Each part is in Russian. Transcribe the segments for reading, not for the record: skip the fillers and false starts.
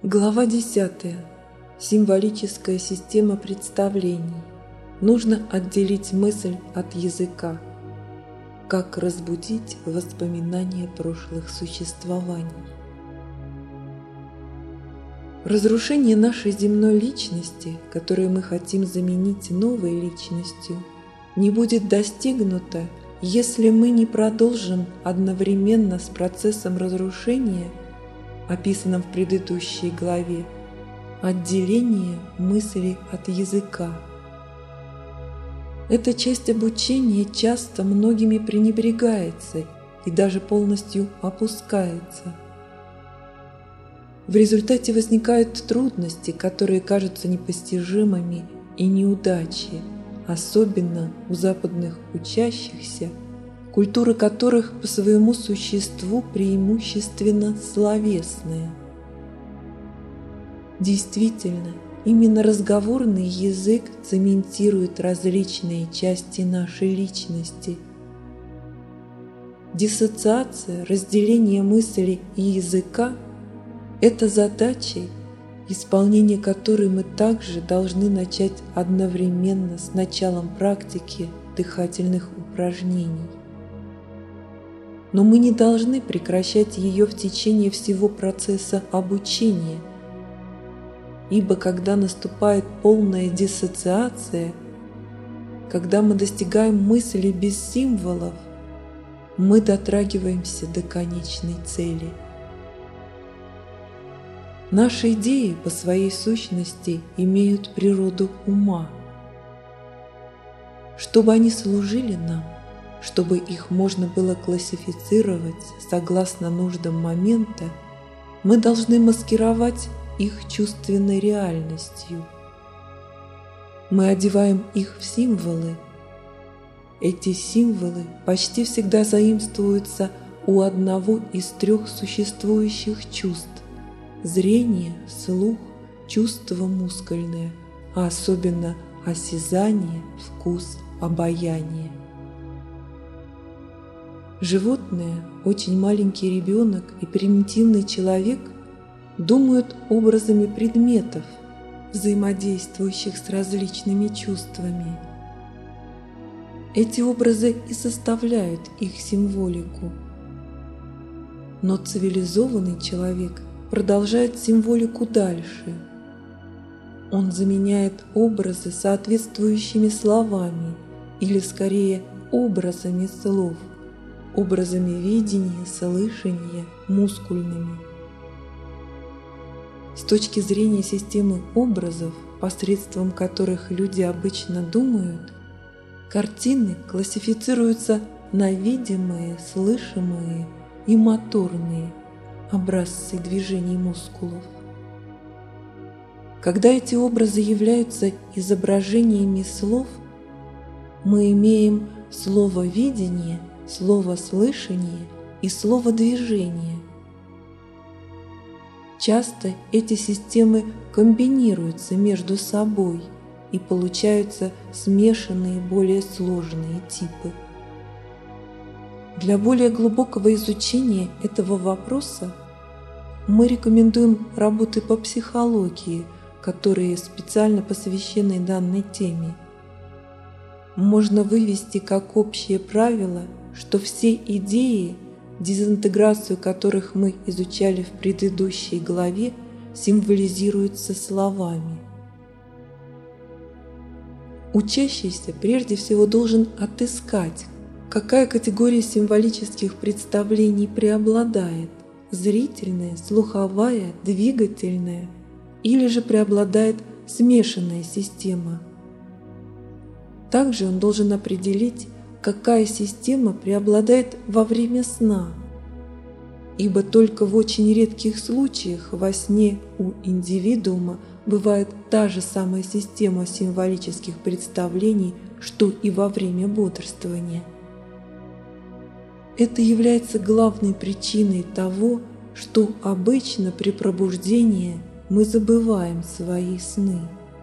Глава 10. Символическая система представлений. Нужно отделить мысль от языка. Как разбудить воспоминания прошлых существований. Разрушение нашей земной личности, которую мы хотим заменить новой личностью, не будет достигнуто, если мы не продолжим одновременно с процессом разрушения, описанном в предыдущей главе, отделение мысли от языка. Эта часть обучения часто многими пренебрегается и даже полностью опускается. В результате возникают трудности, которые кажутся непостижимыми, и неудачи, особенно у западных учащихся, культура которых по своему существу преимущественно словесная. Действительно, именно разговорный язык цементирует различные части нашей личности. Диссоциация, разделение мысли и языка – это задача, исполнение которой мы также должны начать одновременно с началом практики дыхательных упражнений. Но мы не должны прекращать ее в течение всего процесса обучения, ибо когда наступает полная диссоциация, когда мы достигаем мысли без символов, мы дотрагиваемся до конечной цели. Наши идеи по своей сущности имеют природу ума. Чтобы они служили нам, чтобы их можно было классифицировать согласно нуждам момента, мы должны маскировать их чувственной реальностью. Мы одеваем их в символы. Эти символы почти всегда заимствуются у одного из трех существующих чувств – зрение, слух, чувство мускульное, а особенно осязание, вкус, обаяние. Животное, очень маленький ребенок и примитивный человек думают образами предметов, взаимодействующих с различными чувствами. Эти образы и составляют их символику. Но цивилизованный человек продолжает символику дальше. Он заменяет образы соответствующими словами, или скорее образами слов, образами видения, слышания, мускульными. С точки зрения системы образов, посредством которых люди обычно думают, картины классифицируются на видимые, слышимые и моторные образцы движений мускулов. Когда эти образы являются изображениями слов, мы имеем слово «видение», слово «слышание» и слово «движение». Часто эти системы комбинируются между собой и получаются смешанные более сложные типы. Для более глубокого изучения этого вопроса мы рекомендуем работы по психологии, которые специально посвящены данной теме. Можно вывести как общее правило, что все идеи, дезинтеграцию которых мы изучали в предыдущей главе, символизируются словами. Учащийся прежде всего должен отыскать, какая категория символических представлений преобладает – зрительная, слуховая, двигательная, или же преобладает смешанная система. Также он должен определить, какая система преобладает во время сна, ибо только в очень редких случаях во сне у индивидуума бывает та же самая система символических представлений, что и во время бодрствования. Это является главной причиной того, что обычно при пробуждении мы забываем свои сны.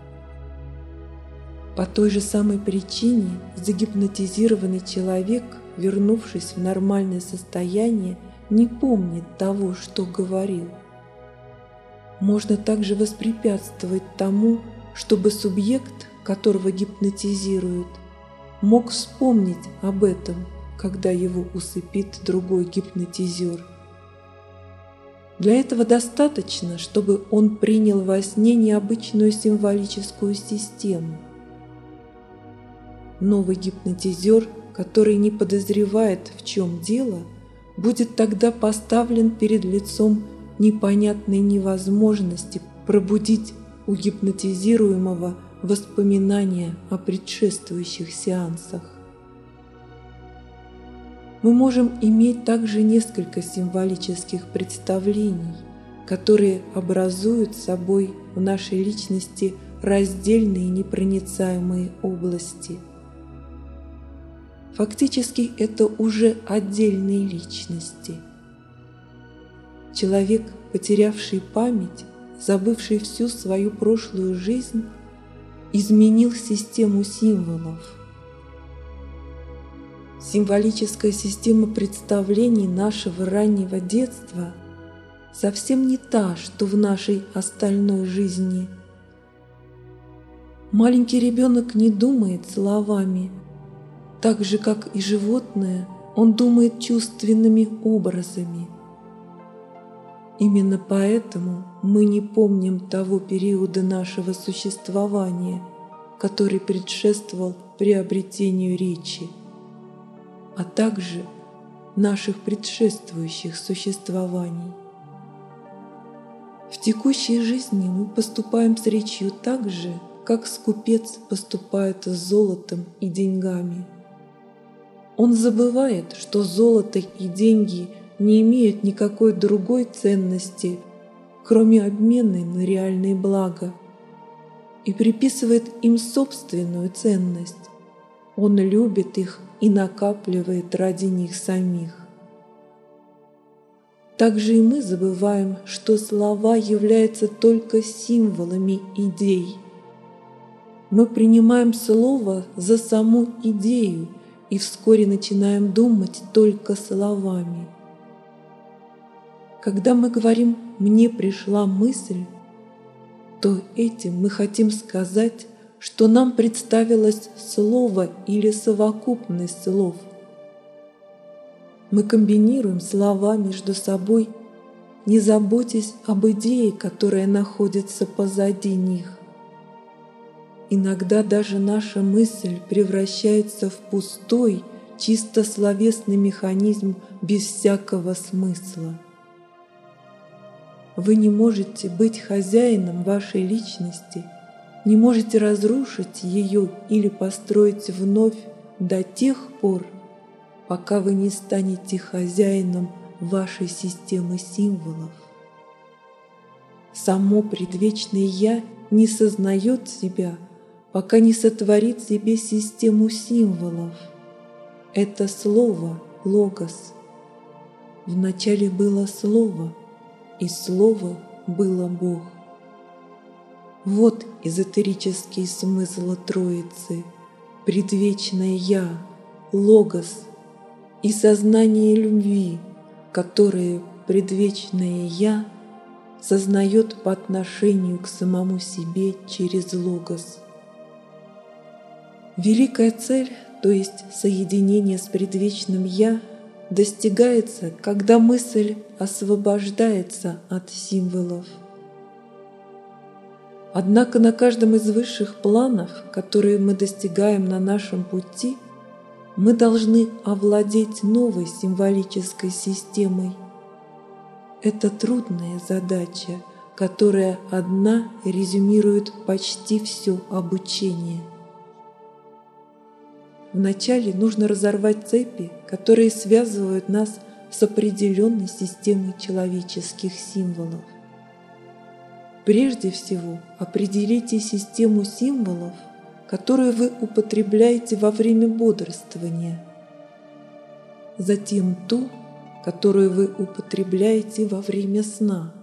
По той же самой причине загипнотизированный человек, вернувшись в нормальное состояние, не помнит того, что говорил. можно также воспрепятствовать тому, чтобы субъект, которого гипнотизируют, мог вспомнить об этом, когда его усыпит другой гипнотизер. Для этого достаточно, чтобы он принял во сне необычную символическую систему. Новый гипнотизер, который не подозревает, в чем дело, будет тогда поставлен перед лицом непонятной невозможности пробудить у гипнотизируемого воспоминания о предшествующих сеансах. Мы можем иметь также несколько символических представлений, которые образуют собой в нашей личности раздельные непроницаемые области. Фактически это уже отдельные личности. Человек, потерявший память, забывший всю свою прошлую жизнь, изменил систему символов. Символическая система представлений нашего раннего детства совсем не та, что в нашей остальной жизни. Маленький ребенок не думает словами. Так же, как и животное, он думает чувственными образами. Именно поэтому мы не помним того периода нашего существования, который предшествовал приобретению речи, а также наших предшествующих существований. В текущей жизни мы поступаем с речью так же, как скупец поступает с золотом и деньгами. Он забывает, что золото и деньги не имеют никакой другой ценности, кроме обмена на реальные блага, и приписывает им собственную ценность. Он любит их и накапливает ради них самих. Также и мы забываем, что слова являются только символами идей. Мы принимаем слово за саму идею и вскоре начинаем думать только словами. Когда мы говорим «мне пришла мысль», то этим мы хотим сказать, что нам представилось слово или совокупность слов. Мы комбинируем слова между собой, не заботясь об идее, которая находится позади них. Иногда даже наша мысль превращается в пустой, чисто словесный механизм без всякого смысла. Вы не можете быть хозяином вашей личности, не можете разрушить ее или построить вновь до тех пор, пока вы не станете хозяином вашей системы символов. Само предвечное «Я» не сознает себя, пока не сотворит себе систему символов. Это слово — логос. Вначале было слово, и слово было Бог. Вот эзотерический смысл Троицы, предвечное Я, логос и сознание любви, которое предвечное Я сознает по отношению к самому себе через логос. Великая цель, то есть соединение с предвечным Я, достигается, когда мысль освобождается от символов. Однако на каждом из высших планов, которые мы достигаем на нашем пути, мы должны овладеть новой символической системой. Это трудная задача, которая одна резюмирует почти все обучение. Вначале нужно разорвать цепи, которые связывают нас с определенной системой человеческих символов. Прежде всего, определите систему символов, которую вы употребляете во время бодрствования. Затем ту, которую вы употребляете во время сна.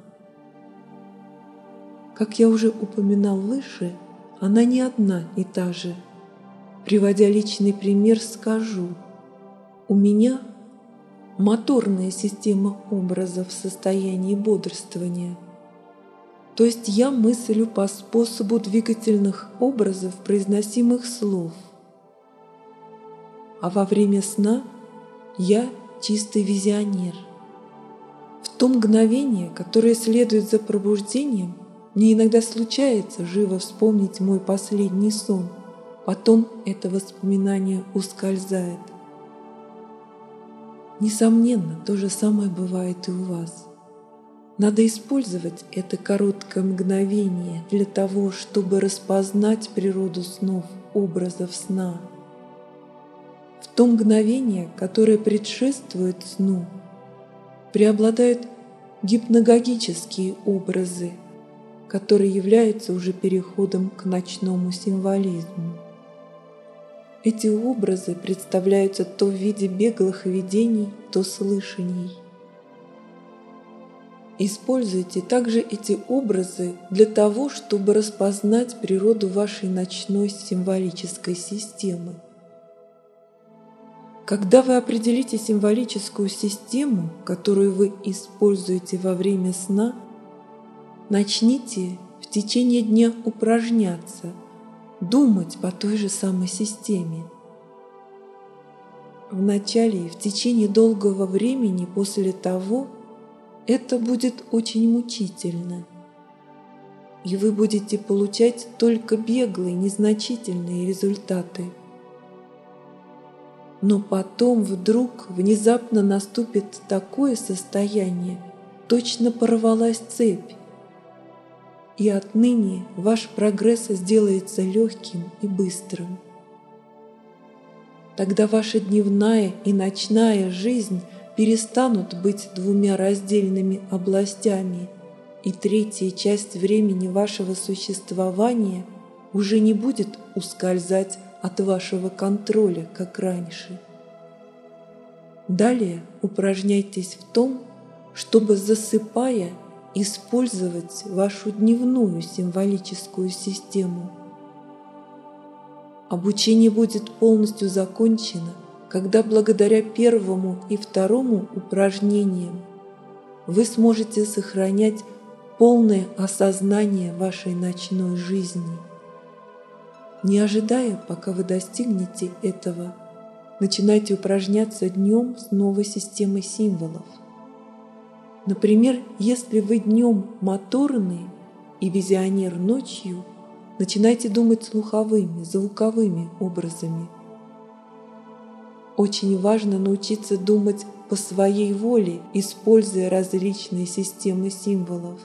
Как я уже упоминал выше, она не одна и та же. Приводя личный пример, скажу: у меня моторная система образов в состоянии бодрствования, То есть я мыслю по способу двигательных образов произносимых слов. А во время сна я чистый визионер. В то мгновение, которое следует за пробуждением, мне иногда случается живо вспомнить мой последний сон. Потом это воспоминание ускользает. Несомненно, то же самое бывает и у вас. Надо использовать это короткое мгновение для того, чтобы распознать природу снов, образов сна. В то мгновение, которое предшествует сну, преобладают гипнагогические образы, которые являются уже переходом к ночному символизму. Эти образы представляются то в виде беглых видений, то слышаний. Используйте также эти образы для того, чтобы распознать природу вашей ночной символической системы. Когда вы определите символическую систему, которую вы используете во время сна, начните в течение дня упражняться, думать по той же самой системе. Вначале и в течение долгого времени после того это будет очень мучительно, и вы будете получать только беглые, незначительные результаты. Но потом вдруг внезапно наступит такое состояние, точно порвалась цепь, и отныне ваш прогресс сделается легким и быстрым. Тогда ваша дневная и ночная жизнь перестанут быть двумя раздельными областями, и третья часть времени вашего существования уже не будет ускользать от вашего контроля, как раньше. Далее упражняйтесь в том, чтобы, засыпая, использовать вашу дневную символическую систему. Обучение будет полностью закончено, когда благодаря первому и второму упражнениям вы сможете сохранять полное осознание вашей ночной жизни. Не ожидая, пока вы достигнете этого, начинайте упражняться днем с новой системой символов. Например, если вы днем моторный и визионер ночью, начинайте думать слуховыми, звуковыми образами. Очень важно научиться думать по своей воле, используя различные системы символов.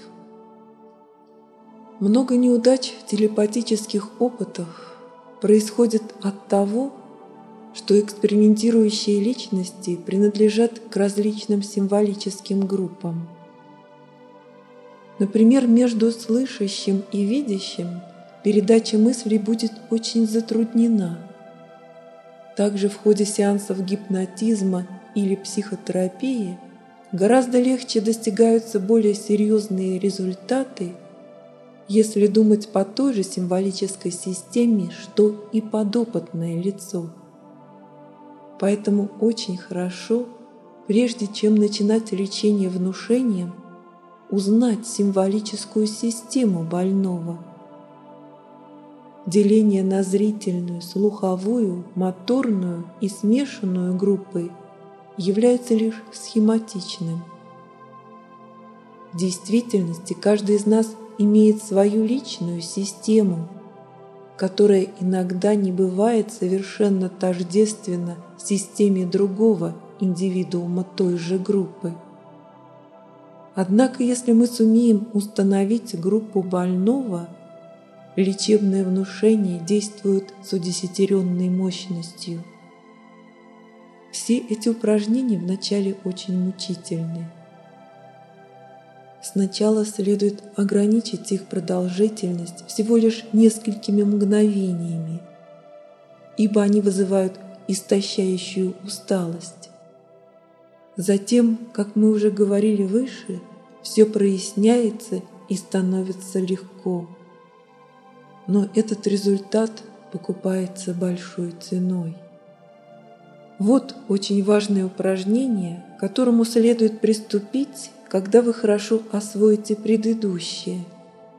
Много неудач в телепатических опытах происходит от того, что экспериментирующие личности принадлежат к различным символическим группам. Например, между слышащим и видящим передача мыслей будет очень затруднена. Также в ходе сеансов гипнотизма или психотерапии гораздо легче достигаются более серьезные результаты, если думать по той же символической системе, что и подопытное лицо. Поэтому очень хорошо, прежде чем начинать лечение внушением, узнать символическую систему больного. Деление на зрительную, слуховую, моторную и смешанную группы является лишь схематичным. В действительности каждый из нас имеет свою личную систему, которая иногда не бывает совершенно тождественна системе другого индивидуума той же группы. Однако, если мы сумеем установить группу больного, лечебное внушение действует с удесятеренной мощностью. Все эти упражнения вначале очень мучительны. Сначала следует ограничить их продолжительность всего лишь несколькими мгновениями, ибо они вызывают истощающую усталость. Затем, как мы уже говорили выше, все проясняется и становится легко. Но этот результат покупается большой ценой. Вот очень важное упражнение, к которому следует приступить, когда вы хорошо освоите предыдущее,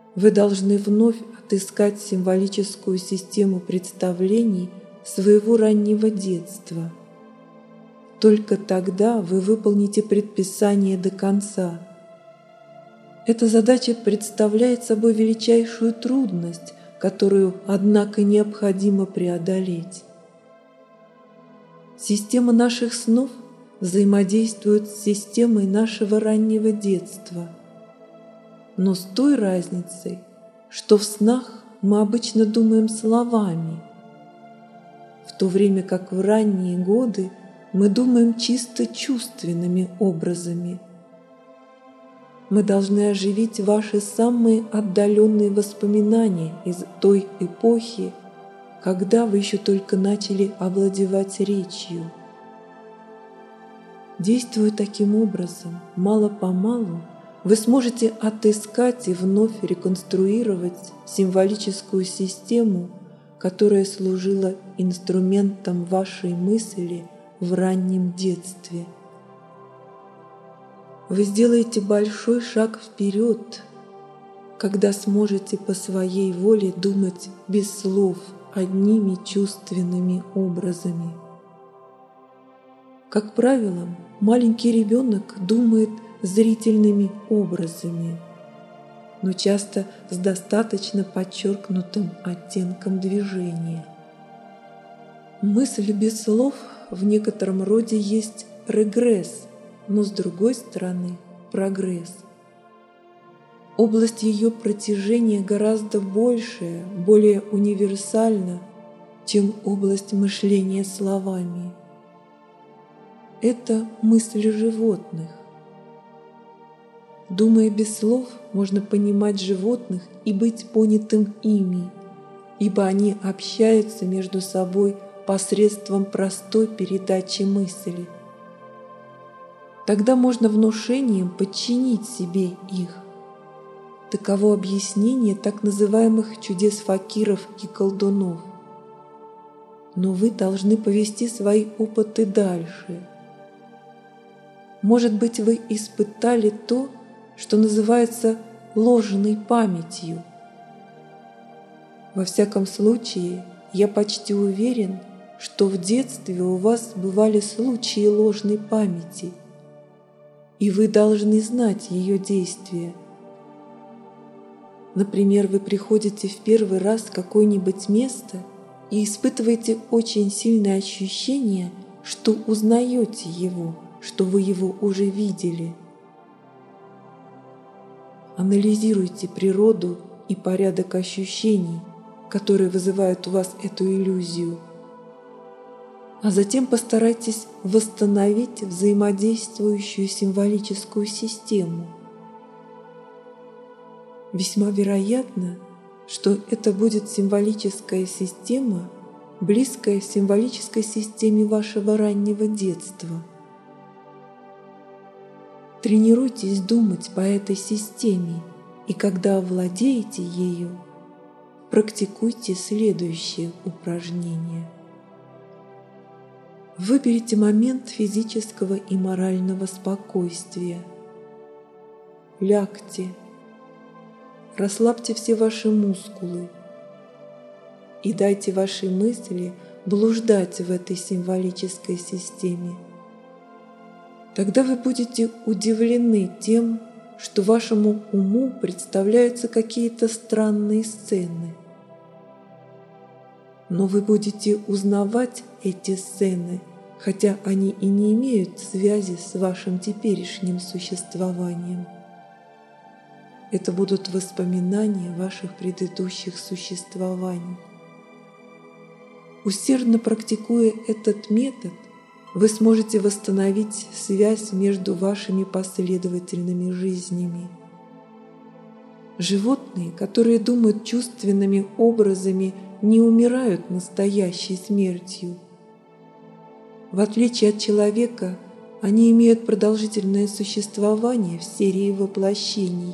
Вы должны вновь отыскать символическую систему представлений своего раннего детства. Только тогда вы выполните предписание до конца. Эта задача представляет собой величайшую трудность, которую, однако, необходимо преодолеть. Система наших снов взаимодействует с системой нашего раннего детства, но с той разницей, что в снах мы обычно думаем словами, в то время как в ранние годы мы думаем чисто чувственными образами. Мы должны оживить ваши самые отдаленные воспоминания из той эпохи, когда вы еще только начали овладевать речью. Действуя таким образом, мало-помалу, вы сможете отыскать и вновь реконструировать символическую систему, которая служила инструментом вашей мысли в раннем детстве. Вы сделаете большой шаг вперед, когда сможете по своей воле думать без слов, одними чувственными образами. Как правило, маленький ребенок думает зрительными образами, но часто с достаточно подчеркнутым оттенком движения. Мысль без слов в некотором роде есть регресс, но с другой стороны прогресс. Область ее протяжения гораздо большая, более универсальна, чем область мышления словами. Это мысли животных. Думая без слов, можно понимать животных и быть понятым ими, ибо они общаются между собой посредством простой передачи мысли. Тогда можно внушением подчинить себе их. Таково объяснение так называемых чудес факиров и колдунов. Но вы должны повести свои опыты дальше. Может быть, вы испытали то, что называется ложной памятью. Во всяком случае, я почти уверен, что в детстве у вас бывали случаи ложной памяти, и вы должны знать ее действия. Например, вы приходите в первый раз в какое-нибудь место и испытываете очень сильное ощущение, что узнаете его, что вы его уже видели. Анализируйте природу и порядок ощущений, которые вызывают у вас эту иллюзию, а затем постарайтесь восстановить взаимодействующую символическую систему. Весьма вероятно, что это будет символическая система, близкая символической системе вашего раннего детства. Тренируйтесь думать по этой системе, и когда овладеете ею, практикуйте следующее упражнение. Выберите момент физического и морального спокойствия. Лягте. Расслабьте все ваши мускулы и дайте вашей мысли блуждать в этой символической системе. Тогда вы будете удивлены тем, что вашему уму представляются какие-то странные сцены. Но вы будете узнавать эти сцены, хотя они и не имеют связи с вашим теперешним существованием. Это будут воспоминания ваших предыдущих существований. Усердно практикуя этот метод, вы сможете восстановить связь между вашими последовательными жизнями. Животные, которые думают чувственными образами, не умирают настоящей смертью. В отличие от человека, они имеют продолжительное существование в серии воплощений.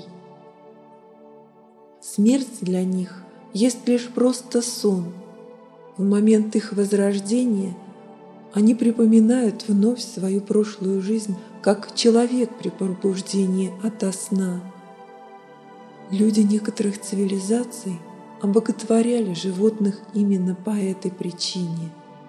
Смерть для них есть лишь просто сон. В момент их возрождения они припоминают вновь свою прошлую жизнь, как человек при пробуждении ото сна. Люди некоторых цивилизаций обоготворяли животных именно по этой причине.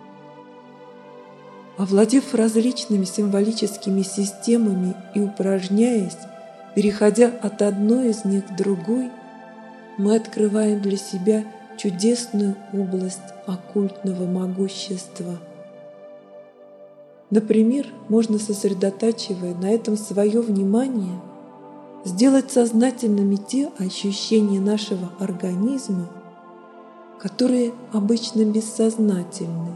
Овладев различными символическими системами и упражняясь, переходя от одной из них к другой, мы открываем для себя чудесную область оккультного могущества. Например, можно, сосредотачивая на этом свое внимание, сделать сознательными те ощущения нашего организма, которые обычно бессознательны.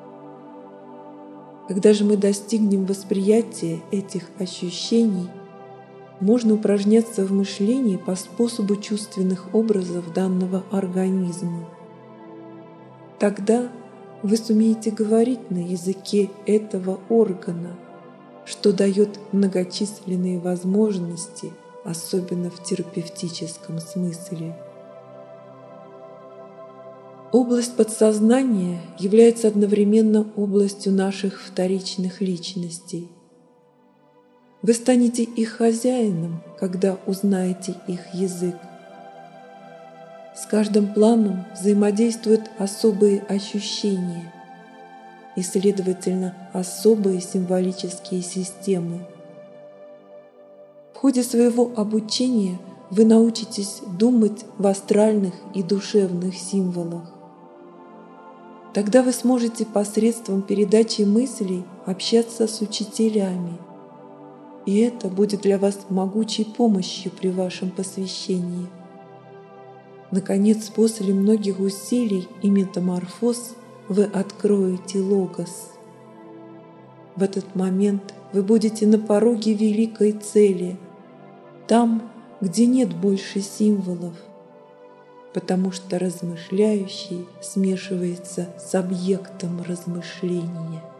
Когда же мы достигнем восприятия этих ощущений, можно упражняться в мышлении по способу чувственных образов данного организма. Тогда вы сумеете говорить на языке этого органа, что дает многочисленные возможности, особенно в терапевтическом смысле. Область подсознания является одновременно областью наших вторичных личностей. Вы станете их хозяином, когда узнаете их язык. С каждым планом взаимодействуют особые ощущения и, следовательно, особые символические системы. В ходе своего обучения вы научитесь думать в астральных и душевных символах. Тогда вы сможете посредством передачи мыслей общаться с учителями, и это будет для вас могучей помощью при вашем посвящении. Наконец, после многих усилий и метаморфоз вы откроете Логос. В этот момент вы будете на пороге великой цели, там, где нет больше символов, потому что размышляющий смешивается с объектом размышления.